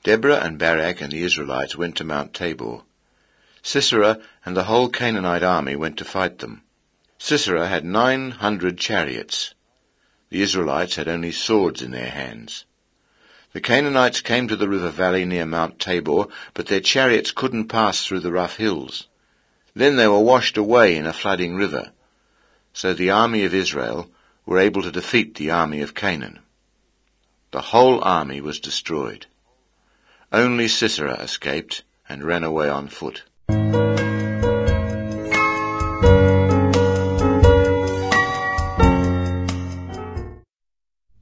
Deborah and Barak and the Israelites went to Mount Tabor. Sisera and the whole Canaanite army went to fight them. Sisera had 900 chariots. The Israelites had only swords in their hands. The Canaanites came to the river valley near Mount Tabor, but their chariots couldn't pass through the rough hills. Then they were washed away in a flooding river. So the army of Israel were able to defeat the army of Canaan. The whole army was destroyed. Only Sisera escaped and ran away on foot.